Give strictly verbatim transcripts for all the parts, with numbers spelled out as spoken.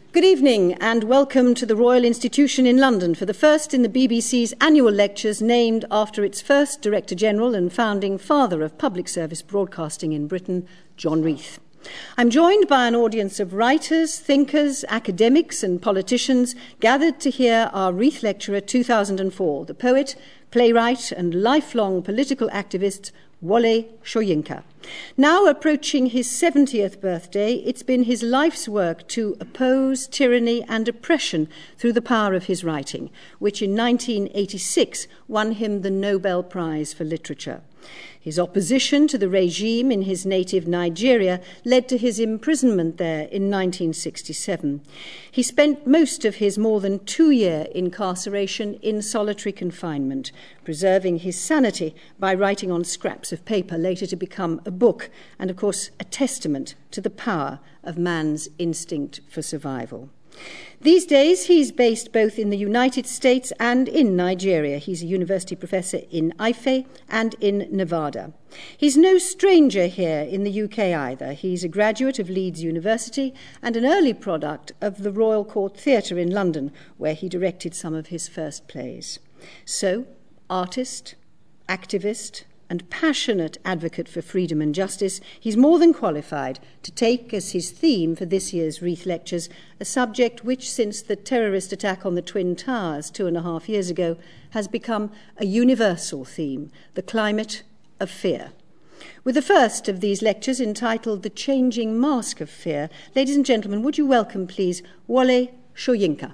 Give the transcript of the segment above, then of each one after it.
Good evening and welcome to the Royal Institution in London for the first in the B B C's annual lectures named after its first Director General and founding father of public service broadcasting in Britain, John Reith. I'm joined by an audience of writers, thinkers, academics and politicians gathered to hear our Reith Lecturer two thousand four, the poet, playwright and lifelong political activist Wole Soyinka. Now approaching his seventieth birthday, it's been his life's work to oppose tyranny and oppression through the power of his writing, which in nineteen eighty-six won him the Nobel Prize for Literature. His opposition to the regime in his native Nigeria led to his imprisonment there in nineteen sixty-seven. He spent most of his more than two-year incarceration in solitary confinement, preserving his sanity by writing on scraps of paper, later to become a book, and of course a testament to the power of man's instinct for survival. These days, he's based both in the United States and in Nigeria. He's a university professor in Ife and in Nevada. He's no stranger here in the U K either. He's a graduate of Leeds University and an early product of the Royal Court Theatre in London, where he directed some of his first plays. So, artist, activist, and passionate advocate for freedom and justice, he's more than qualified to take as his theme for this year's Reith Lectures a subject which, since the terrorist attack on the Twin Towers two and a half years ago, has become a universal theme, the climate of fear. With the first of these lectures entitled The Changing Mask of Fear, ladies and gentlemen, would you welcome, please, Wole Soyinka.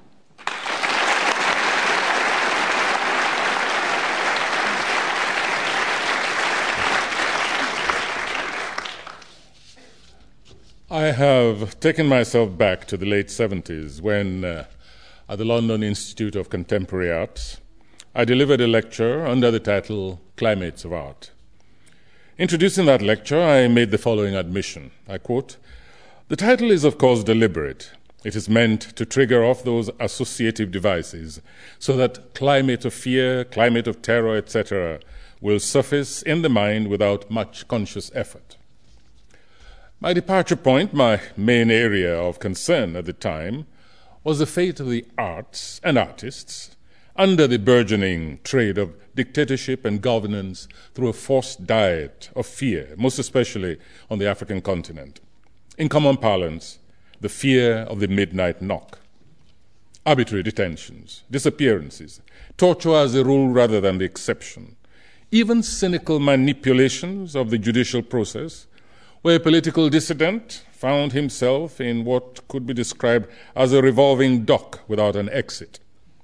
I have taken myself back to the late seventies when, uh, at the London Institute of Contemporary Arts, I delivered a lecture under the title Climates of Art. Introducing that lecture, I made the following admission. I quote, "The title is, of course, deliberate. It is meant to trigger off those associative devices so that climate of fear, climate of terror, et cetera will surface in the mind without much conscious effort. My departure point, my main area of concern at the time, was the fate of the arts and artists under the burgeoning trade of dictatorship and governance through a forced diet of fear, most especially on the African continent. In common parlance, the fear of the midnight knock. Arbitrary detentions, disappearances, torture as the rule rather than the exception, even cynical manipulations of the judicial process, where a political dissident found himself in what could be described as a revolving dock without an exit.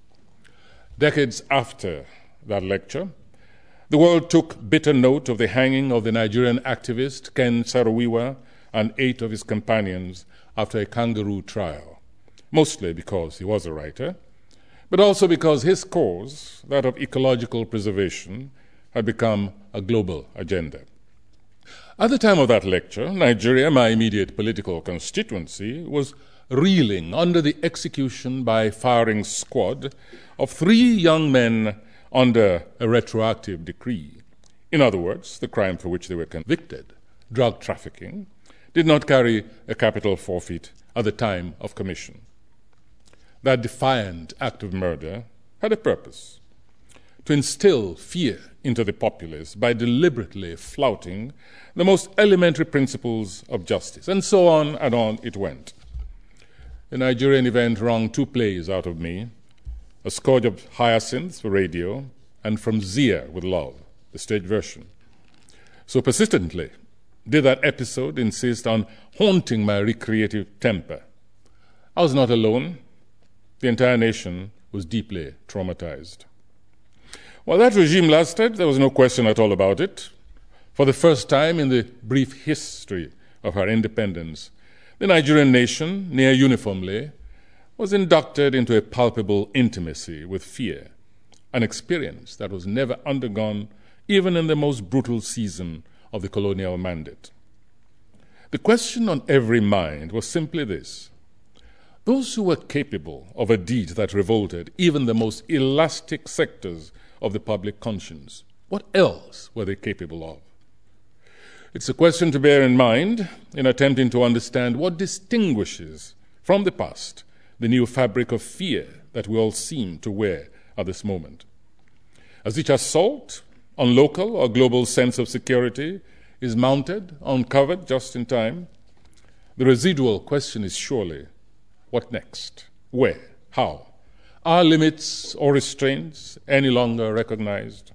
Decades after that lecture, the world took bitter note of the hanging of the Nigerian activist Ken Saro-Wiwa and eight of his companions after a kangaroo trial, mostly because he was a writer, but also because his cause, that of ecological preservation, had become a global agenda. At the time of that lecture, Nigeria, my immediate political constituency, was reeling under the execution by firing squad of three young men under a retroactive decree. In other words, the crime for which they were convicted, drug trafficking, did not carry a capital forfeit at the time of commission. That defiant act of murder had a purpose: to instill fear into the populace by deliberately flouting the most elementary principles of justice. And so on and on it went. The Nigerian event wrung two plays out of me, A Scourge of Hyacinths for radio, and From Zia with Love, the stage version. So persistently did that episode insist on haunting my recreative temper. I was not alone. The entire nation was deeply traumatized. While that regime lasted, there was no question at all about it. For the first time in the brief history of our independence, the Nigerian nation, near uniformly, was inducted into a palpable intimacy with fear, an experience that was never undergone even in the most brutal season of the colonial mandate. The question on every mind was simply this: those who were capable of a deed that revolted even the most elastic sectors of the public conscience, what else were they capable of? It's a question to bear in mind in attempting to understand what distinguishes from the past the new fabric of fear that we all seem to wear at this moment. As each assault on local or global sense of security is mounted, uncovered just in time, the residual question is surely, what next? Where? How? Are limits or restraints any longer recognized?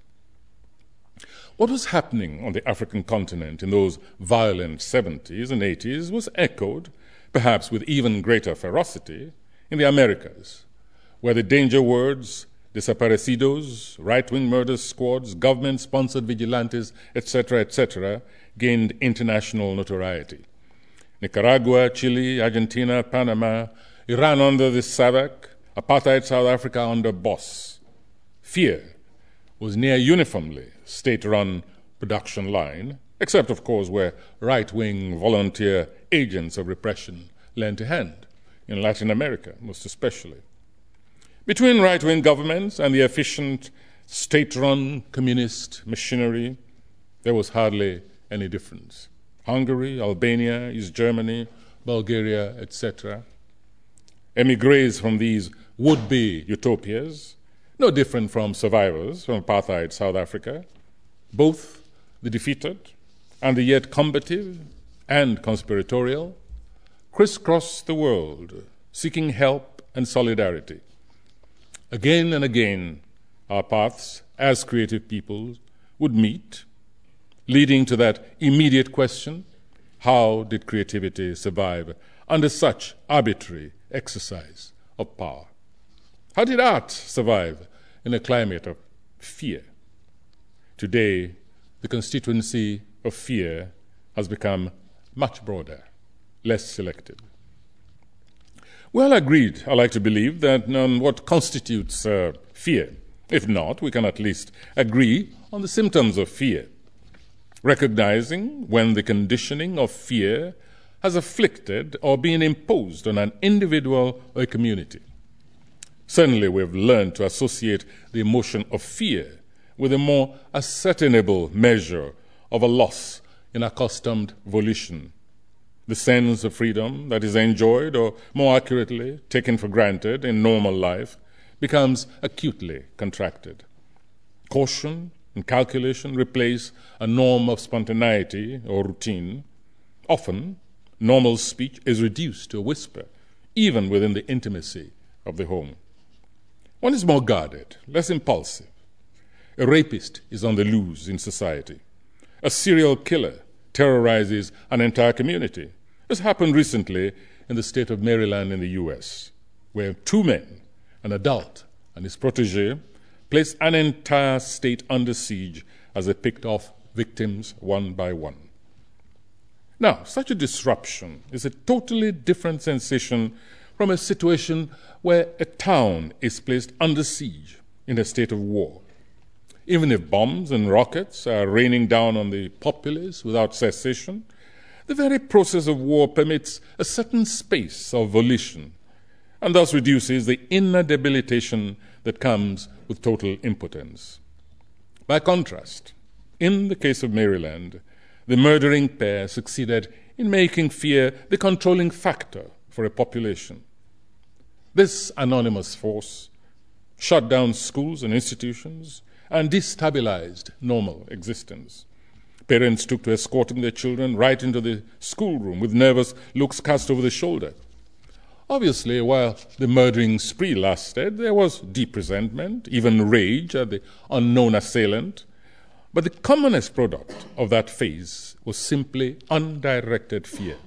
What was happening on the African continent in those violent seventies and eighties was echoed, perhaps with even greater ferocity, in the Americas, where the danger words desaparecidos, right-wing murder squads, government-sponsored vigilantes, et cetera, et cetera, gained international notoriety. Nicaragua, Chile, Argentina, Panama, Iran under the SAVAK, apartheid South Africa under Boss. Fear was near uniformly state-run production line, except, of course, where right-wing volunteer agents of repression lent a hand, in Latin America most especially. Between right-wing governments and the efficient state-run communist machinery, there was hardly any difference. Hungary, Albania, East Germany, Bulgaria, et cetera. Emigres from these would-be utopias, no different from survivors from apartheid South Africa, both the defeated and the yet combative and conspiratorial, crisscrossed the world, seeking help and solidarity. Again and again, our paths as creative peoples would meet, leading to that immediate question, how did creativity survive under such arbitrary exercise of power? How did art survive in a climate of fear? Today, the constituency of fear has become much broader, less selective. Well agreed, I like to believe, that on what constitutes uh, fear. If not, we can at least agree on the symptoms of fear, recognizing when the conditioning of fear has afflicted or been imposed on an individual or a community. Certainly, we've learned to associate the emotion of fear with a more ascertainable measure of a loss in accustomed volition. The sense of freedom that is enjoyed, or more accurately, taken for granted in normal life, becomes acutely contracted. Caution and calculation replace a norm of spontaneity or routine. Often, normal speech is reduced to a whisper, even within the intimacy of the home. One is more guarded, less impulsive. A rapist is on the loose in society. A serial killer terrorizes an entire community. This happened recently in the state of Maryland in the U S, where two men, an adult and his protege, placed an entire state under siege as they picked off victims one by one. Now, such a disruption is a totally different sensation from a situation where a town is placed under siege in a state of war. Even if bombs and rockets are raining down on the populace without cessation, the very process of war permits a certain space of volition and thus reduces the inner debilitation that comes with total impotence. By contrast, in the case of Maryland, the murdering pair succeeded in making fear the controlling factor for a population. This anonymous force shut down schools and institutions and destabilized normal existence. Parents took to escorting their children right into the schoolroom with nervous looks cast over the shoulder. Obviously, while the murdering spree lasted, there was deep resentment, even rage at the unknown assailant. But the commonest product of that phase was simply undirected fear.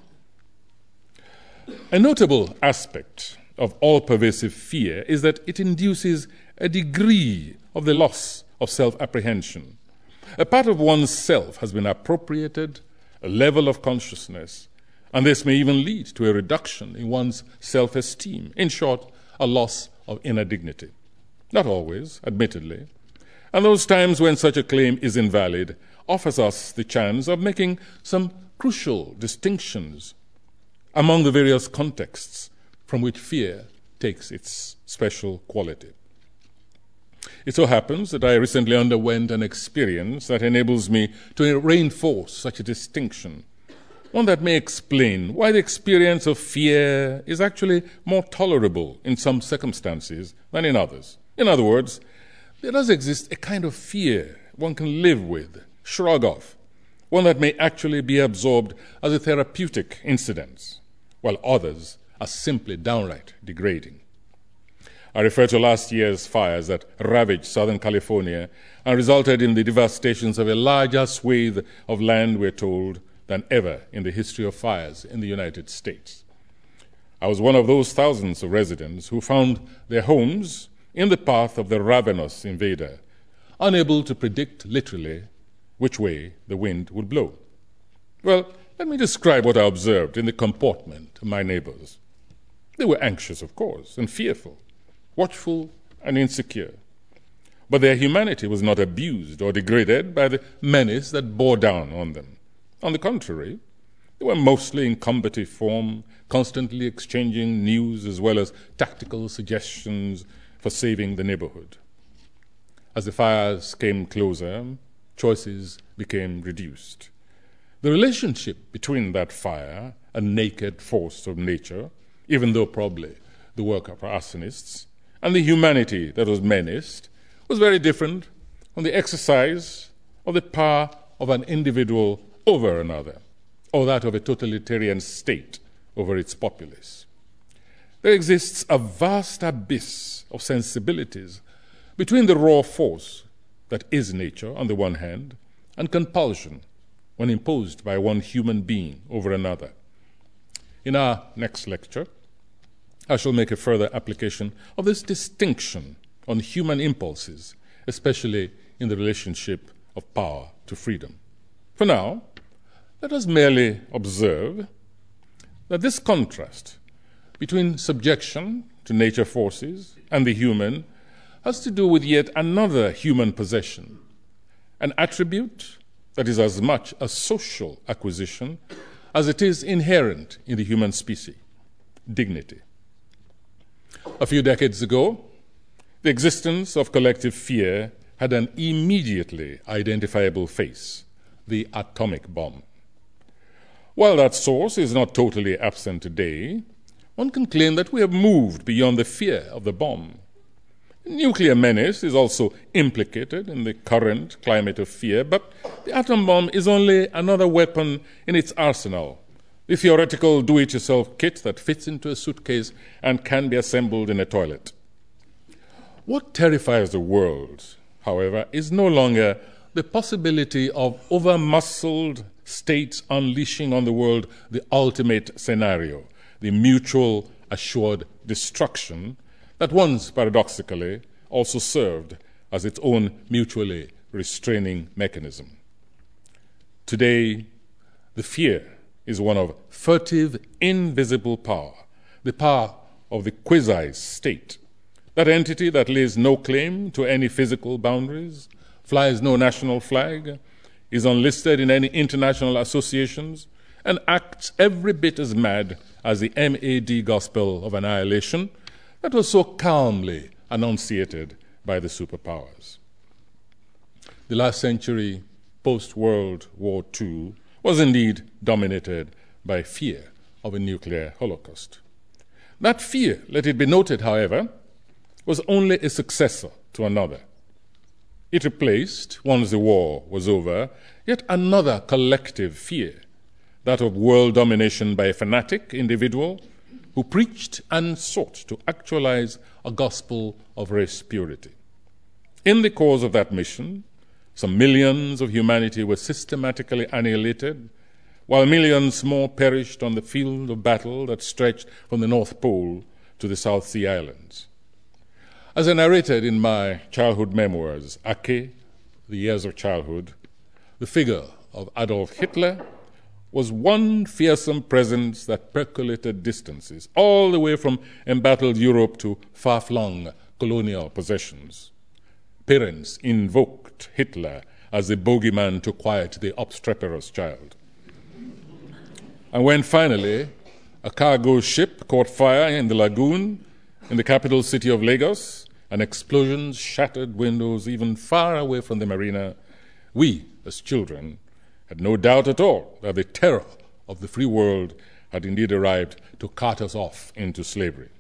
A notable aspect of all-pervasive fear is that it induces a degree of the loss of self-apprehension. A part of one's self has been appropriated, a level of consciousness, and this may even lead to a reduction in one's self-esteem. In short, a loss of inner dignity. Not always, admittedly. And those times when such a claim is invalid offers us the chance of making some crucial distinctions among the various contexts from which fear takes its special quality. It so happens that I recently underwent an experience that enables me to reinforce such a distinction. one that may explain why the experience of fear is actually more tolerable in some circumstances than in others. In other words, there does exist a kind of fear one can live with, shrug off, one that may actually be absorbed as a therapeutic incident, while others are simply downright degrading. I refer to last year's fires that ravaged Southern California and resulted in the devastations of a larger swathe of land, we're told, than ever in the history of fires in the United States. I was one of those thousands of residents who found their homes in the path of the ravenous invader, unable to predict literally which way the wind would blow. Well, let me describe what I observed in the comportment of my neighbors. They were anxious, of course, and fearful, watchful and insecure. But their humanity was not abused or degraded by the menace that bore down on them. On the contrary, they were mostly in combative form, constantly exchanging news as well as tactical suggestions for saving the neighborhood. As the fires came closer, choices became reduced. The relationship between that fire, a naked force of nature, even though probably the work of arsonists, and the humanity that was menaced, was very different from the exercise of the power of an individual over another, or that of a totalitarian state over its populace. There exists a vast abyss of sensibilities between the raw force that is nature on the one hand and compulsion when imposed by one human being over another. In our next lecture, I shall make a further application of this distinction on human impulses, especially in the relationship of power to freedom. For now, let us merely observe that this contrast between subjection to nature forces and the human has to do with yet another human possession, an attribute that is as much a social acquisition as it is inherent in the human species: dignity. A few decades ago, the existence of collective fear had an immediately identifiable face: the atomic bomb. While that source is not totally absent today, one can claim that we have moved beyond the fear of the bomb. Nuclear menace is also implicated in the current climate of fear, but the atom bomb is only another weapon in its arsenal, the theoretical do-it-yourself kit that fits into a suitcase and can be assembled in a toilet. What terrifies the world, however, is no longer the possibility of over-muscled states unleashing on the world the ultimate scenario, the mutual assured destruction that once, paradoxically, also served as its own mutually restraining mechanism. Today, the fear is one of furtive, invisible power, the power of the quasi-state, that entity that lays no claim to any physical boundaries, flies no national flag, is unlisted in any international associations, and acts every bit as mad as the M A D gospel of annihilation that was so calmly enunciated by the superpowers. The last century, post-World War Two, was indeed dominated by fear of a nuclear holocaust. That fear, let it be noted, however, was only a successor to another. It replaced, once the war was over, yet another collective fear, that of world domination by a fanatic individual who preached and sought to actualize a gospel of race purity. In the course of that mission, some millions of humanity were systematically annihilated, while millions more perished on the field of battle that stretched from the North Pole to the South Sea Islands. As I narrated in my childhood memoirs, Ake, The Years of Childhood, the figure of Adolf Hitler was one fearsome presence that percolated distances, all the way from embattled Europe to far-flung colonial possessions. Parents invoked Hitler as the bogeyman to quiet the obstreperous child. And when finally a cargo ship caught fire in the lagoon in the capital city of Lagos, and explosions shattered windows even far away from the marina, we, as children, had no doubt at all that the terror of the free world had indeed arrived to cart us off into slavery.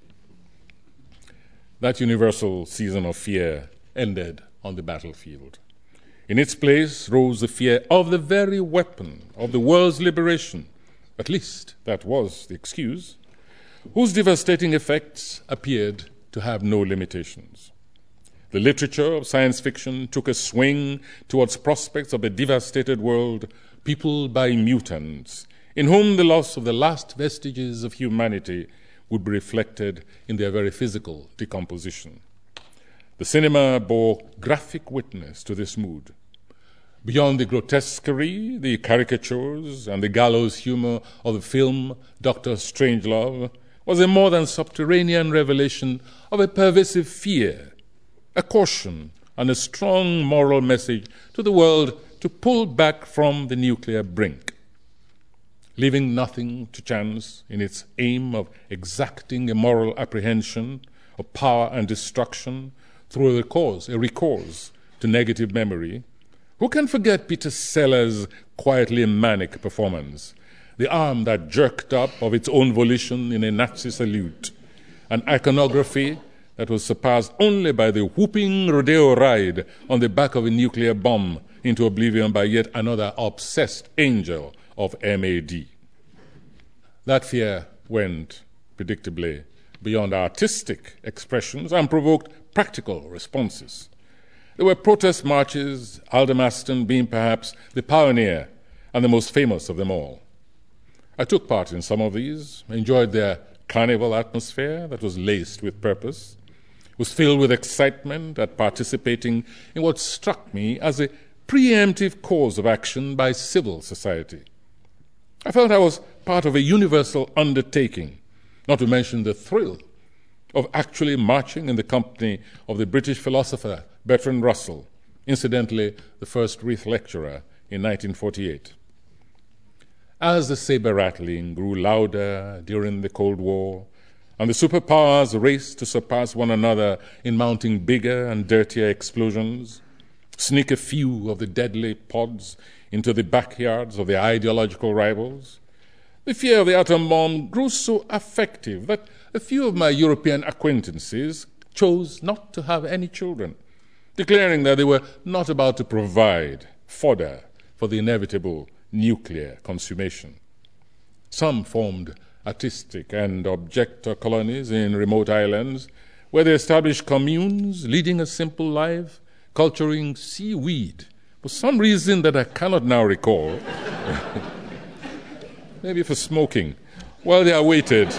That universal season of fear ended on the battlefield. In its place rose the fear of the very weapon of the world's liberation, at least that was the excuse, whose devastating effects appeared to have no limitations. The literature of science fiction took a swing towards prospects of a devastated world peopled by mutants, in whom the loss of the last vestiges of humanity would be reflected in their very physical decomposition. The cinema bore graphic witness to this mood. Beyond the grotesquerie, the caricatures, and the gallows humor of the film Doctor Strangelove was a more than subterranean revelation of a pervasive fear, a caution, and a strong moral message to the world to pull back from the nuclear brink. Leaving nothing to chance in its aim of exacting a moral apprehension of power and destruction through a recourse, a recourse to negative memory, who can forget Peter Sellers' quietly manic performance, the arm that jerked up of its own volition in a Nazi salute, an iconography that was surpassed only by the whooping rodeo ride on the back of a nuclear bomb into oblivion by yet another obsessed angel of M A D. That fear went, predictably, beyond artistic expressions and provoked practical responses. There were protest marches, Aldermaston being perhaps the pioneer and the most famous of them all. I took part in some of these, enjoyed their carnival atmosphere that was laced with purpose, was filled with excitement at participating in what struck me as a preemptive course of action by civil society. I felt I was part of a universal undertaking, not to mention the thrill of actually marching in the company of the British philosopher Bertrand Russell, incidentally the first Reith lecturer in nineteen forty-eight. As the saber-rattling grew louder during the Cold War, and the superpowers raced to surpass one another in mounting bigger and dirtier explosions, sneak a few of the deadly pods into the backyards of their ideological rivals, the fear of the atom bomb grew so affective that a few of my European acquaintances chose not to have any children, declaring that they were not about to provide fodder for the inevitable nuclear consummation. Some formed artistic and objector colonies in remote islands where they established communes, leading a simple life, culturing seaweed for some reason that I cannot now recall, maybe for smoking, while they awaited,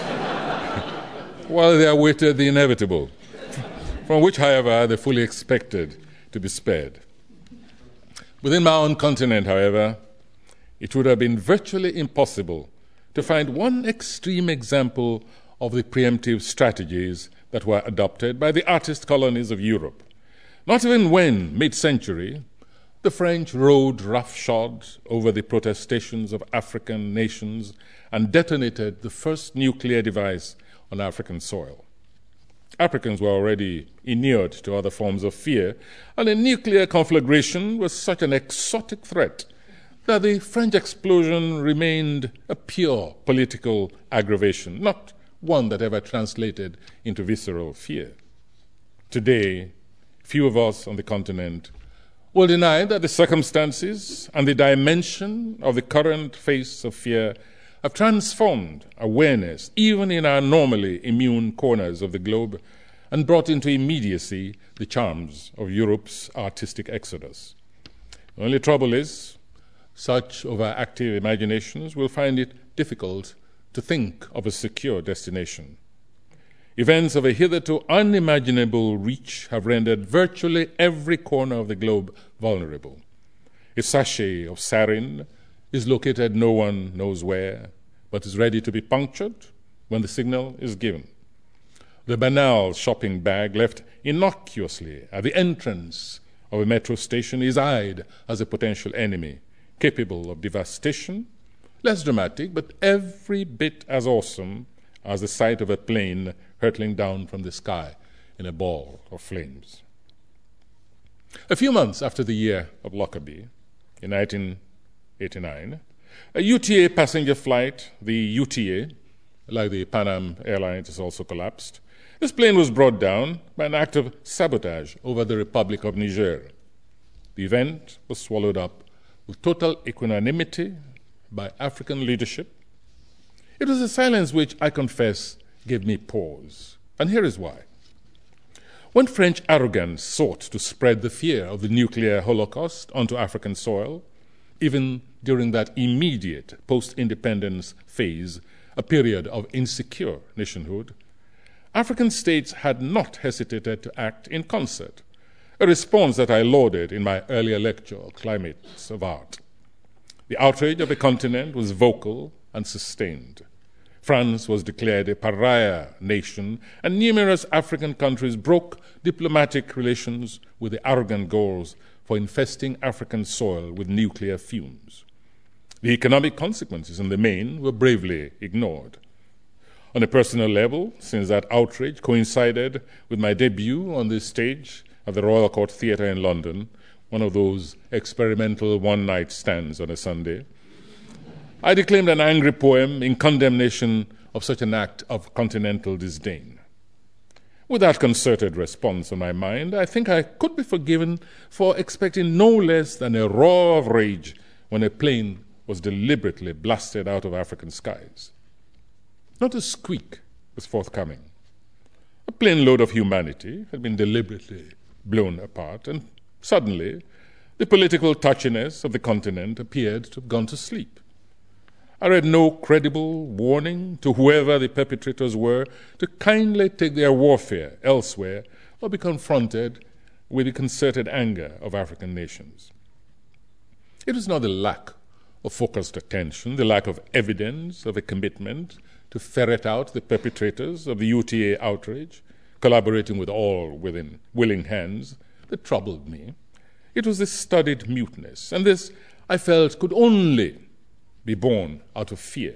while they awaited the inevitable, from which, however, they fully expected to be spared. Within my own continent, however, it would have been virtually impossible to find one extreme example of the preemptive strategies that were adopted by the artist colonies of Europe. Not even when, mid-century, the French rode roughshod over the protestations of African nations and detonated the first nuclear device on African soil. Africans were already inured to other forms of fear, and a nuclear conflagration was such an exotic threat that the French explosion remained a pure political aggravation, not one that ever translated into visceral fear. Today, few of us on the continent will deny that the circumstances and the dimension of the current phase of fear have transformed awareness, even in our normally immune corners of the globe, and brought into immediacy the charms of Europe's artistic exodus. The only trouble is, such overactive imaginations will find it difficult to think of a secure destination. Events of a hitherto unimaginable reach have rendered virtually every corner of the globe vulnerable. A sachet of sarin is located no one knows where, but is ready to be punctured when the signal is given. The banal shopping bag left innocuously at the entrance of a metro station is eyed as a potential enemy, capable of devastation, less dramatic, but every bit as awesome as the sight of a plane hurtling down from the sky in a ball of flames. A few months after the year of Lockerbie, in nineteen eighty-nine, A U T A passenger flight, the U T A, like the Pan Am Airlines, has also collapsed. This plane was brought down by an act of sabotage over the Republic of Niger. The event was swallowed up with total equanimity by African leadership. It was a silence which, I confess, gave me pause. And here is why. When French arrogance sought to spread the fear of the nuclear holocaust onto African soil, even during that immediate post-independence phase, a period of insecure nationhood, African states had not hesitated to act in concert, a response that I lauded in my earlier lecture, Climates of Art. The outrage of the continent was vocal and sustained. France was declared a pariah nation, and numerous African countries broke diplomatic relations with the arrogant Gauls for infesting African soil with nuclear fumes. The economic consequences in the main were bravely ignored. On a personal level, since that outrage coincided with my debut on this stage at the Royal Court Theatre in London, one of those experimental one-night stands on a Sunday, I declaimed an angry poem in condemnation of such an act of continental disdain. With that concerted response on my mind, I think I could be forgiven for expecting no less than a roar of rage when a plane was deliberately blasted out of African skies. Not a squeak was forthcoming. A plane load of humanity had been deliberately blown apart, and suddenly the political touchiness of the continent appeared to have gone to sleep. I read no credible warning to whoever the perpetrators were to kindly take their warfare elsewhere or be confronted with the concerted anger of African nations. It was not the lack of focused attention, the lack of evidence of a commitment to ferret out the perpetrators of the U T A outrage, collaborating with all within willing hands, that troubled me. It was this studied muteness, and this, I felt, could only be born out of fear.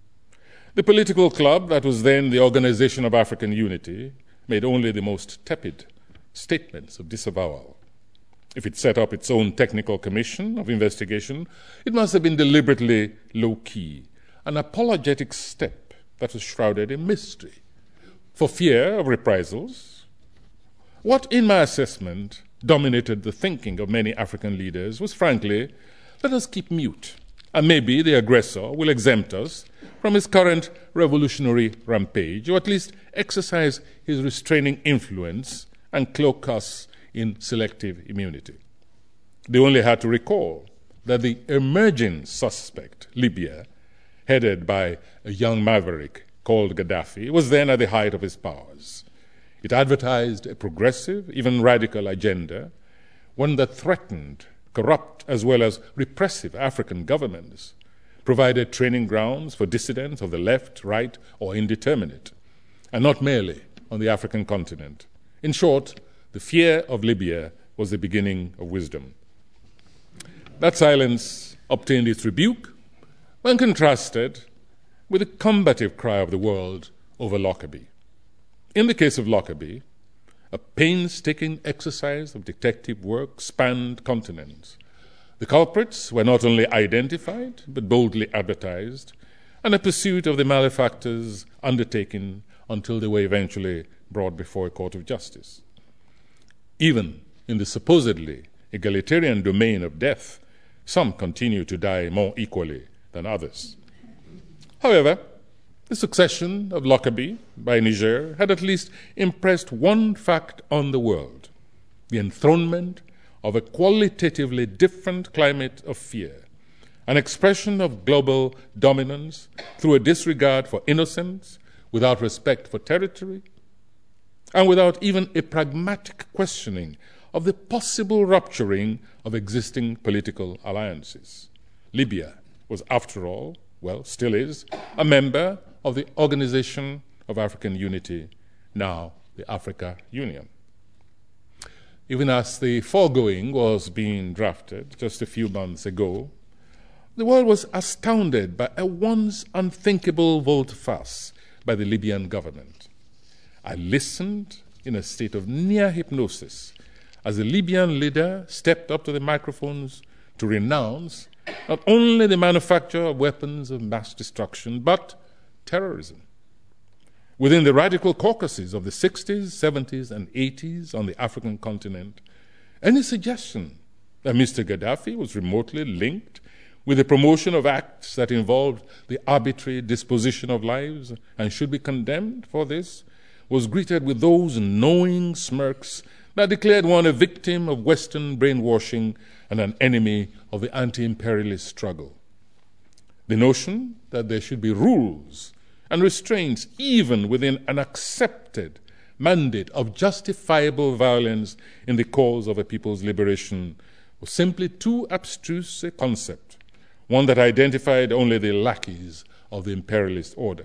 The political club that was then the Organization of African Unity made only the most tepid statements of disavowal. If it set up its own technical commission of investigation, it must have been deliberately low-key, an apologetic step that was shrouded in mystery, for fear of reprisals. What, in my assessment, dominated the thinking of many African leaders was, frankly, let us keep mute, and maybe the aggressor will exempt us from his current revolutionary rampage, or at least exercise his restraining influence and cloak us in selective immunity. They only had to recall that the emerging suspect, Libya, headed by a young maverick called Gaddafi, was then at the height of his powers. It advertised a progressive, even radical agenda, one that threatened corrupt as well as repressive African governments, provided training grounds for dissidents of the left, right, or indeterminate, and not merely on the African continent. In short, the fear of Libya was the beginning of wisdom. That silence obtained its rebuke when contrasted with the combative cry of the world over Lockerbie. In the case of Lockerbie, a painstaking exercise of detective work spanned continents. The culprits were not only identified, but boldly advertised, and a pursuit of the malefactors undertaken until they were eventually brought before a court of justice. Even in the supposedly egalitarian domain of death, some continue to die more equally than others. However, the succession of Lockerbie by Niger had at least impressed one fact on the world: the enthronement of a qualitatively different climate of fear, an expression of global dominance through a disregard for innocence, without respect for territory, and without even a pragmatic questioning of the possible rupturing of existing political alliances. Libya was, after all, well, still is, a member of the Organization of African Unity, now the Africa Union. Even as the foregoing was being drafted just a few months ago, the world was astounded by a once unthinkable volte-face by the Libyan government. I listened in a state of near hypnosis as the Libyan leader stepped up to the microphones to renounce not only the manufacture of weapons of mass destruction, but terrorism. Within the radical caucuses of the sixties, seventies, and eighties on the African continent, any suggestion that Mister Gaddafi was remotely linked with the promotion of acts that involved the arbitrary disposition of lives and should be condemned for this was greeted with those knowing smirks that declared one a victim of Western brainwashing and an enemy of the anti-imperialist struggle. The notion that there should be rules and restraints even within an accepted mandate of justifiable violence in the cause of a people's liberation was simply too abstruse a concept, one that identified only the lackeys of the imperialist order.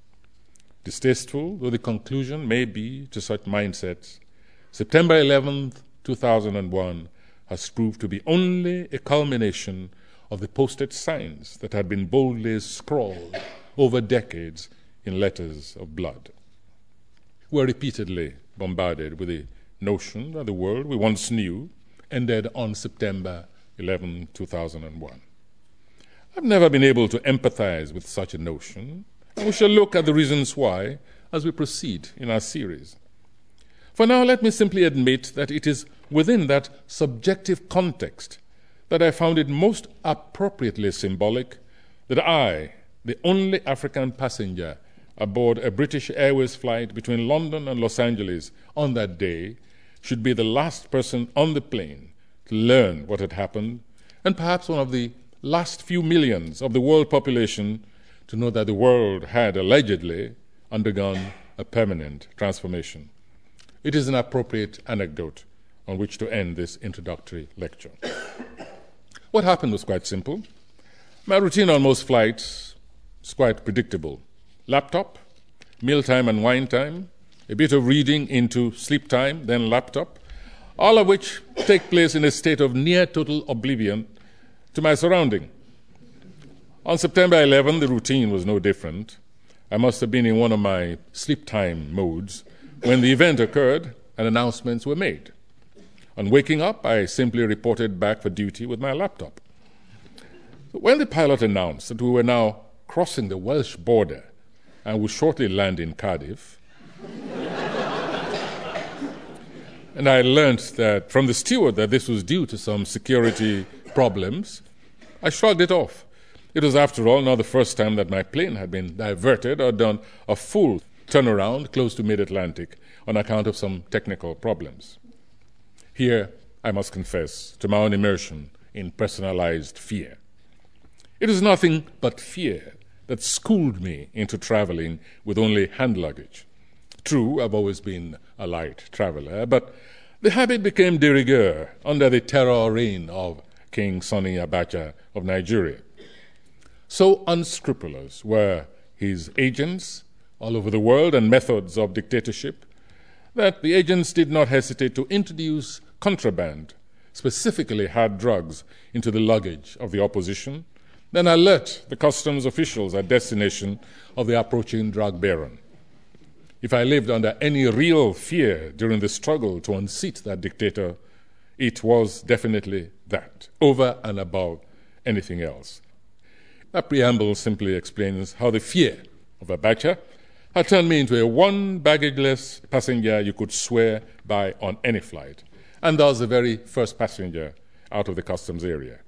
Distasteful though the conclusion may be to such mindsets, September eleventh, two thousand one has proved to be only a culmination of the posted signs that had been boldly scrawled over decades in letters of blood. We are repeatedly bombarded with the notion that the world we once knew ended on September eleventh, two thousand one. I've never been able to empathize with such a notion, and we shall look at the reasons why as we proceed in our series. For now, let me simply admit that it is within that subjective context that I found it most appropriately symbolic that I, the only African passenger aboard a British Airways flight between London and Los Angeles on that day, should be the last person on the plane to learn what had happened, and perhaps one of the last few millions of the world population to know that the world had allegedly undergone a permanent transformation. It is an appropriate anecdote on which to end this introductory lecture. What happened was quite simple. My routine on most flights is quite predictable. Laptop, mealtime and wine time, a bit of reading into sleep time, then laptop, all of which take place in a state of near total oblivion to my surrounding. On September eleventh, the routine was no different. I must have been in one of my sleep time modes when the event occurred and announcements were made. On waking up, I simply reported back for duty with my laptop. When the pilot announced that we were now crossing the Welsh border and would shortly land in Cardiff, and I learnt that from the steward that this was due to some security problems, I shrugged it off. It was, after all, not the first time that my plane had been diverted or done a full turnaround close to mid-Atlantic on account of some technical problems. Here, I must confess to my own immersion in personalized fear. It is nothing but fear that schooled me into traveling with only hand luggage. True, I've always been a light traveler, but the habit became de rigueur under the terror reign of King Sani Abacha of Nigeria. So unscrupulous were his agents all over the world and methods of dictatorship that the agents did not hesitate to introduce contraband, specifically hard drugs, into the luggage of the opposition, then alert the customs officials at destination of the approaching drug baron. If I lived under any real fear during the struggle to unseat that dictator, it was definitely that, over and above anything else. That preamble simply explains how the fear of Abacha had turned me into a one-baggageless passenger you could swear by on any flight, and thus the very first passenger out of the customs area.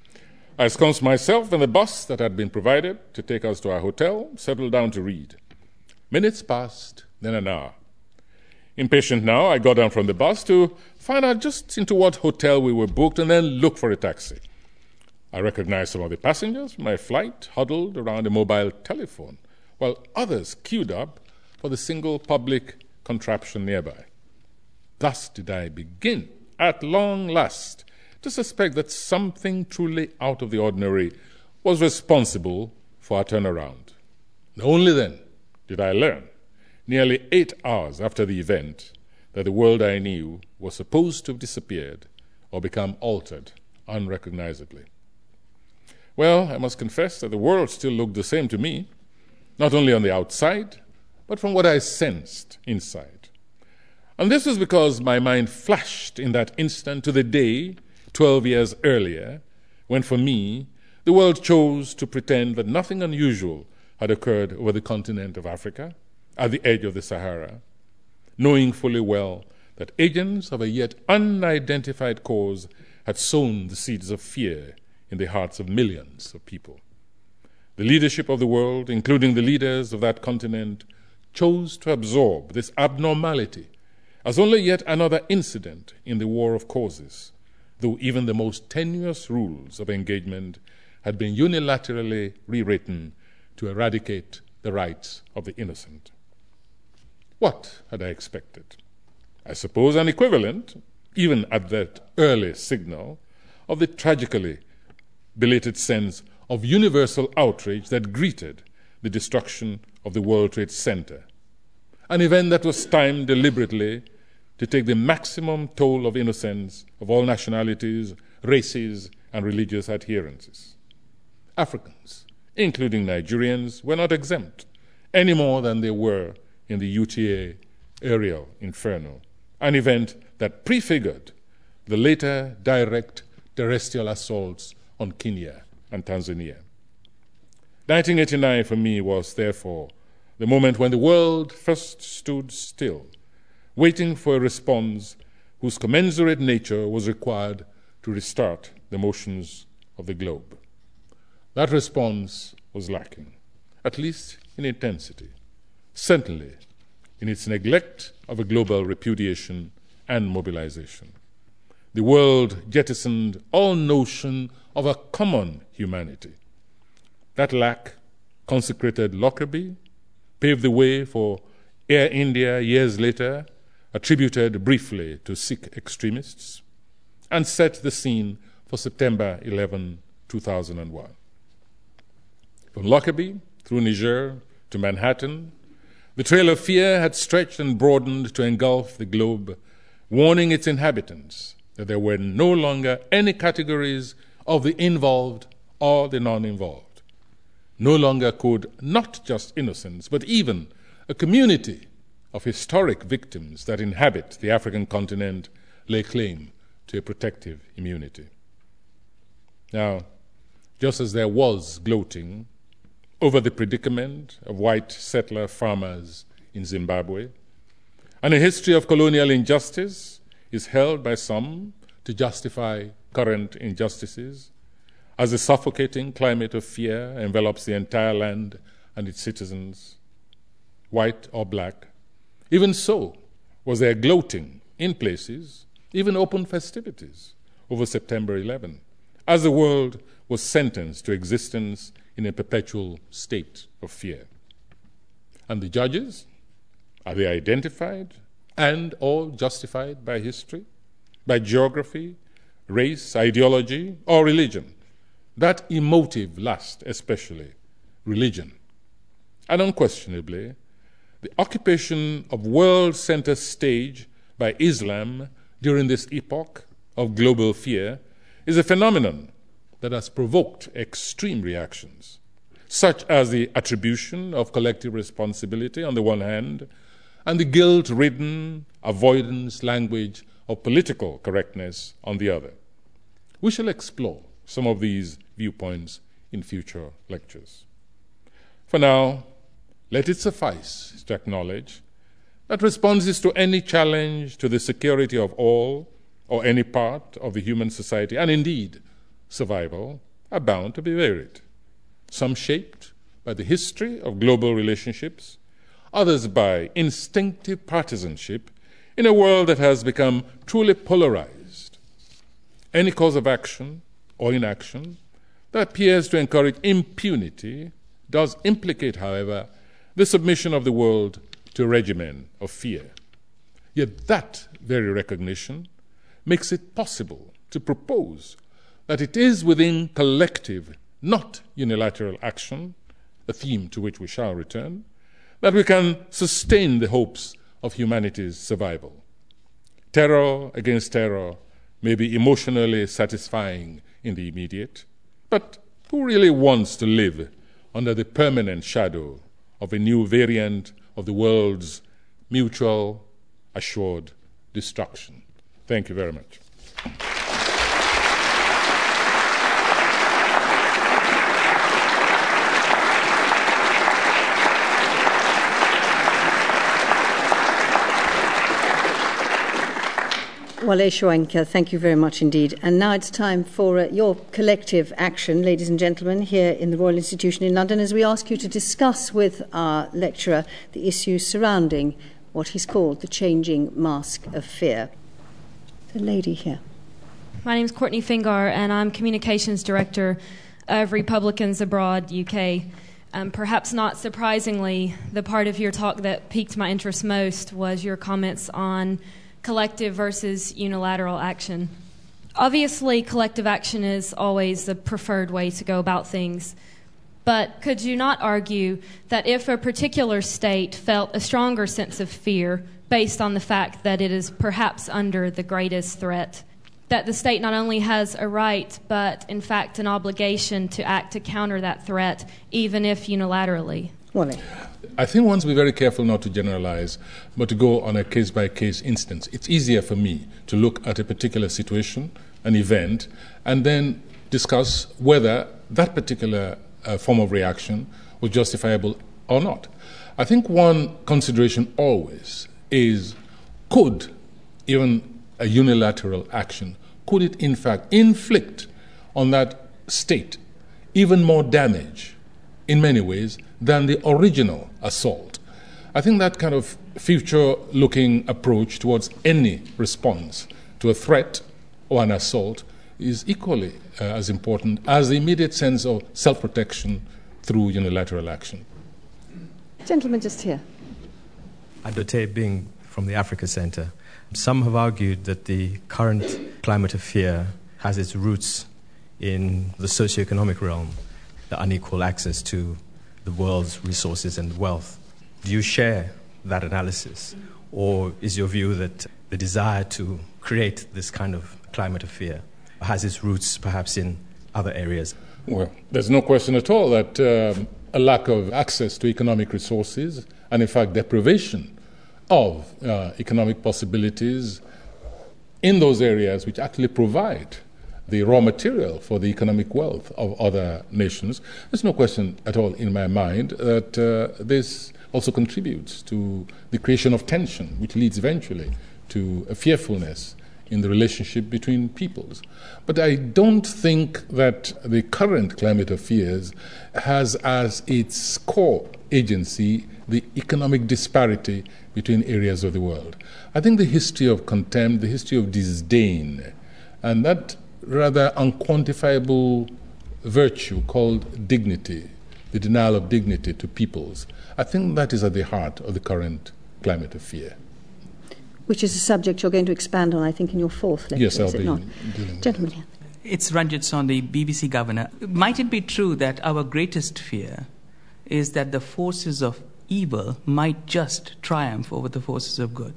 I ensconced myself in the bus that had been provided to take us to our hotel, settled down to read. Minutes passed, then an hour. Impatient now, I got down from the bus to find out just into what hotel we were booked and then look for a taxi. I recognized some of the passengers from my flight huddled around a mobile telephone, while others queued up for the single public contraption nearby. Thus did I begin, at long last, to suspect that something truly out of the ordinary was responsible for our turnaround. And only then did I learn, nearly eight hours after the event, that the world I knew was supposed to have disappeared or become altered unrecognizably. Well, I must confess that the world still looked the same to me, not only on the outside, but from what I sensed inside. And this was because my mind flashed in that instant to the day, twelve years earlier, when for me, the world chose to pretend that nothing unusual had occurred over the continent of Africa, at the edge of the Sahara, knowing fully well that agents of a yet unidentified cause had sown the seeds of fear in the hearts of millions of people. The leadership of the world, including the leaders of that continent, chose to absorb this abnormality as only yet another incident in the war of causes, though even the most tenuous rules of engagement had been unilaterally rewritten to eradicate the rights of the innocent. What had I expected? I suppose an equivalent, even at that early signal, of the tragically belated sense of universal outrage that greeted the destruction of the World Trade Center, an event that was timed deliberately to take the maximum toll of innocents of all nationalities, races, and religious adherences. Africans, including Nigerians, were not exempt any more than they were in the U T A aerial inferno, an event that prefigured the later direct terrestrial assaults on Kenya and Tanzania. nineteen eighty-nine for me was, therefore, the moment when the world first stood still, waiting for a response whose commensurate nature was required to restart the motions of the globe. That response was lacking, at least in intensity, certainly in its neglect of a global repudiation and mobilization. The world jettisoned all notion of a common humanity. That lack consecrated Lockerbie, paved the way for Air India years later, attributed briefly to Sikh extremists, and set the scene for September eleventh, two thousand one. From Lockerbie through Niger to Manhattan, the trail of fear had stretched and broadened to engulf the globe, warning its inhabitants that there were no longer any categories of the involved or the non-involved. No longer could not just innocents, but even a community of historic victims that inhabit the African continent lay claim to a protective immunity. Now, just as there was gloating over the predicament of white settler farmers in Zimbabwe, and a history of colonial injustice is held by some to justify current injustices, as a suffocating climate of fear envelops the entire land and its citizens, white or black. Even so was there gloating in places, even open festivities, over September eleventh, as the world was sentenced to existence in a perpetual state of fear. And the judges, are they identified and or justified by history, by geography, race, ideology, or religion? That emotive last, especially, religion. And unquestionably, the occupation of world center stage by Islam during this epoch of global fear is a phenomenon that has provoked extreme reactions, such as the attribution of collective responsibility on the one hand, and the guilt-ridden avoidance language of political correctness on the other. We shall explore some of these viewpoints in future lectures. For now, let it suffice to acknowledge that responses to any challenge to the security of all or any part of the human society, and indeed survival, are bound to be varied. Some shaped by the history of global relationships, others by instinctive partisanship in a world that has become truly polarized. Any course of action or inaction that appears to encourage impunity does implicate, however, the submission of the world to a regimen of fear. Yet that very recognition makes it possible to propose that it is within collective, not unilateral action, a theme to which we shall return, that we can sustain the hopes of humanity's survival. Terror against terror may be emotionally satisfying in the immediate, but who really wants to live under the permanent shadow of a new variant of the world's mutual assured destruction? Thank you very much. Wale Soyinka, thank you very much indeed. And now it's time for uh, your collective action, ladies and gentlemen, here in the Royal Institution in London, as we ask you to discuss with our lecturer the issues surrounding what he's called the changing mask of fear. The lady here. My name is Courtney Fingar, and I'm Communications Director of Republicans Abroad U K. Um, perhaps not surprisingly, the part of your talk that piqued my interest most was your comments on collective versus unilateral action. Obviously, collective action is always the preferred way to go about things. But could you not argue that if a particular state felt a stronger sense of fear based on the fact that it is perhaps under the greatest threat, that the state not only has a right, but in fact an obligation to act to counter that threat, even if unilaterally? Wale. I think one must be very careful not to generalize, but to go on a case-by-case instance. It's easier for me to look at a particular situation, an event, and then discuss whether that particular uh, form of reaction was justifiable or not. I think one consideration always is, could even a unilateral action, could it in fact inflict on that state even more damage in many ways than the original assault? I think that kind of future-looking approach towards any response to a threat or an assault is equally uh, as important as the immediate sense of self-protection through unilateral action. Gentleman just here. Adote Bing from the Africa Center. Some have argued that the current climate of fear has its roots in the socioeconomic realm, the unequal access to the world's resources and wealth. Do you share that analysis? Or is your view that the desire to create this kind of climate of fear has its roots perhaps in other areas? Well, there's no question at all that um, a lack of access to economic resources and, in fact, deprivation of uh, economic possibilities in those areas which actually provide the raw material for the economic wealth of other nations. There's no question at all in my mind that uh, this also contributes to the creation of tension, which leads eventually to a fearfulness in the relationship between peoples. But I don't think that the current climate of fears has as its core agency the economic disparity between areas of the world. I think the history of contempt, the history of disdain, and that rather unquantifiable virtue called dignity, the denial of dignity to peoples, I think that is at the heart of the current climate of fear. Which is a subject you're going to expand on, I think, in your fourth lecture, yes, I'll is it be not? dealing with Gentlemen here. It's Ranjit Sondhi, B B C Governor. Might it be true that our greatest fear is that the forces of evil might just triumph over the forces of good?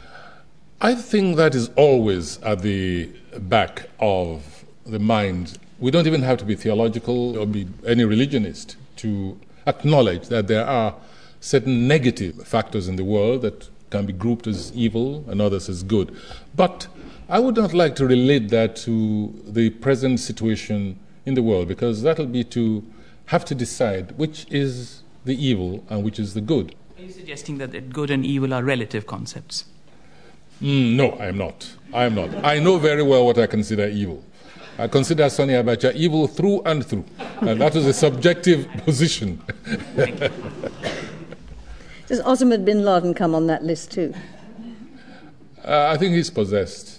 I think that is always at the back of the mind. We don't even have to be theological or be any religionist to acknowledge that there are certain negative factors in the world that can be grouped as evil and others as good. But I would not like to relate that to the present situation in the world, because that'll be to have to decide which is the evil and which is the good. Are you suggesting that good and evil are relative concepts? Mm, no, I am not. I am not. I know very well what I consider evil. I consider Sani Abacha evil through and through. And that was a subjective position. Does Osama bin Laden come on that list too? Uh, I think he's possessed.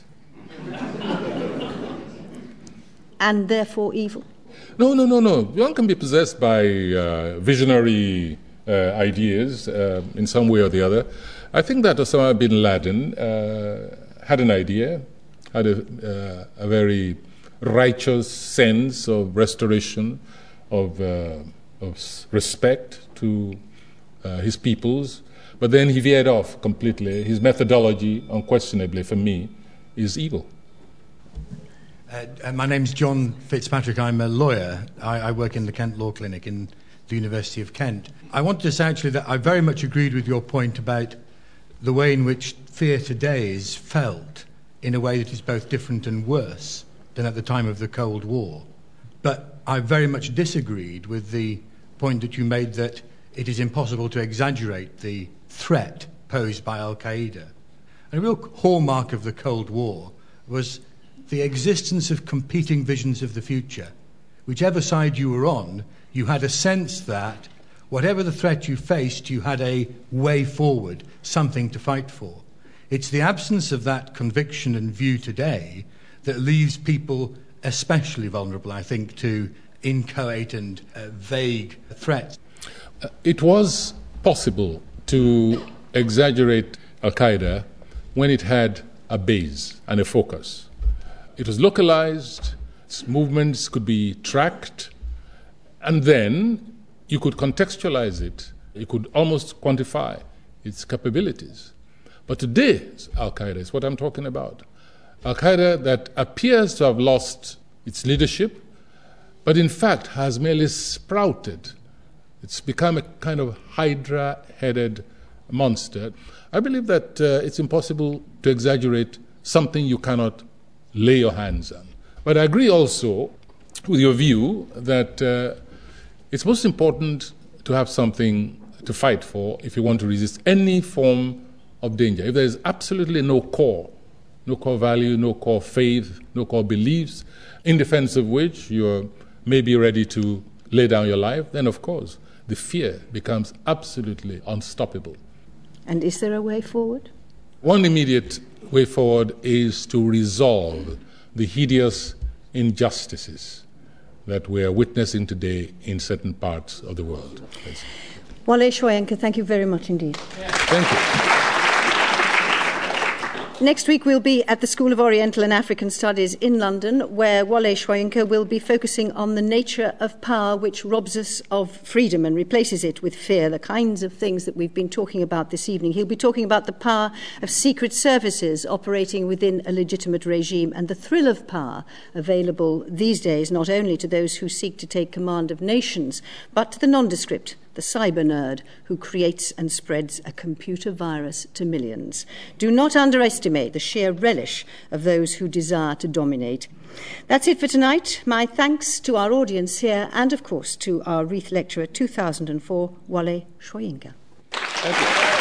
And therefore evil? No, no, no, no. One can be possessed by uh, visionary uh, ideas uh, in some way or the other. I think that Osama bin Laden uh, had an idea, had a, uh, a very righteous sense of restoration, of, uh, of respect to uh, his peoples, but then he veered off completely. His methodology, unquestionably for me, is evil. Uh, my name's John Fitzpatrick. I'm a lawyer. I, I work in the Kent Law Clinic in the University of Kent. I wanted to say actually that I very much agreed with your point about the way in which fear today is felt in a way that is both different and worse than at the time of the Cold War. But I very much disagreed with the point that you made that it is impossible to exaggerate the threat posed by Al-Qaeda. And a real hallmark of the Cold War was the existence of competing visions of the future. Whichever side you were on, you had a sense that whatever the threat you faced, you had a way forward, something to fight for. It's the absence of that conviction and view today that leaves people especially vulnerable, I think, to inchoate and uh, vague threats. Uh, it was possible to exaggerate Al-Qaeda when it had a base and a focus. It was localized, its movements could be tracked, and then you could contextualize it. You could almost quantify its capabilities. But today's Al-Qaeda is what I'm talking about. Al-Qaeda that appears to have lost its leadership, but in fact has merely sprouted. It's become a kind of hydra-headed monster. I believe that uh, it's impossible to exaggerate something you cannot lay your hands on. But I agree also with your view that uh, it's most important to have something to fight for if you want to resist any form of danger. If there is absolutely no core, no core value, no core faith, no core beliefs, in defense of which you may be ready to lay down your life, then of course the fear becomes absolutely unstoppable. And is there a way forward? One immediate way forward is to resolve the hideous injustices that we are witnessing today in certain parts of the world. Wole Soyinka, thank you very much indeed. Thank you. Next week we'll be at the School of Oriental and African Studies in London, where Wole Soyinka will be focusing on the nature of power which robs us of freedom and replaces it with fear, the kinds of things that we've been talking about this evening. He'll be talking about the power of secret services operating within a legitimate regime and the thrill of power available these days not only to those who seek to take command of nations, but to the nondescript, the cyber nerd who creates and spreads a computer virus to millions. Do not underestimate the sheer relish of those who desire to dominate. That's it for tonight. My thanks to our audience here and, of course, to our Reith Lecturer two thousand four, Wole Soyinka. Thank you.